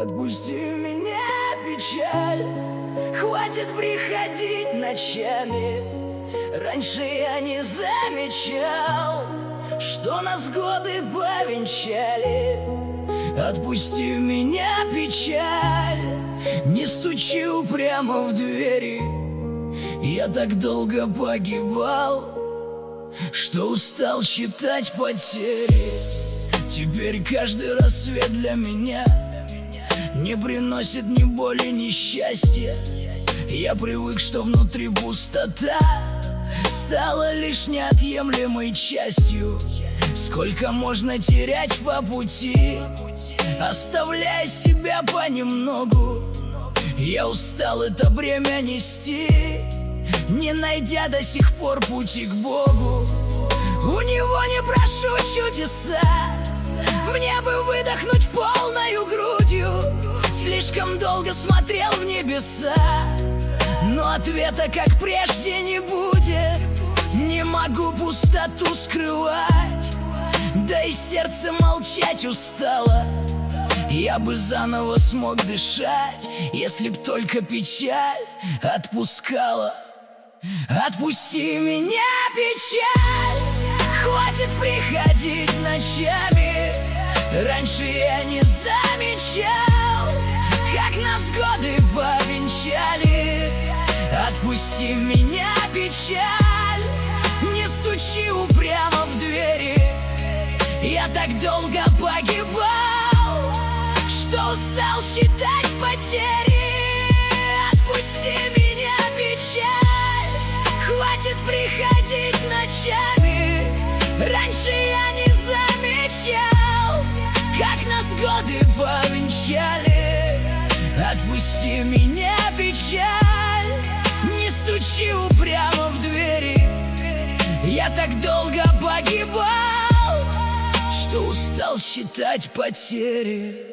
Отпусти меня, печаль, хватит приходить ночами. Раньше я не замечал, что нас годы повенчали. Отпусти меня, печаль, не стучи упрямо в двери. Я так долго погибал, что устал считать потери. Теперь каждый рассвет для меня не приносит ни боли, ни счастья. Я привык, что внутри пустота стала лишь неотъемлемой частью. Сколько можно терять по пути, оставляя себя понемногу? Я устал это бремя нести, не найдя до сих пор пути к Богу. У него не прошу чудеса, мне бы выдохнуть полною грудью. Слишком долго смотрел в небеса, но ответа, как прежде, не будет. Не могу пустоту скрывать, да и сердце молчать устало. Я бы заново смог дышать, если б только печаль отпускала. Отпусти меня, печаль, хватит приходить ночами. Раньше я не замечал, как нас годы повенчали. Отпусти меня, печаль, не стучи упрямо в двери. Я так долго погибал, что устал считать потери. Отпусти меня, печаль, хватит приходить ночами. Раньше я не замечал, как нас годы повенчали. Отпусти меня, печаль, не стучи упрямо в двери. Я так долго погибал, что устал считать потери.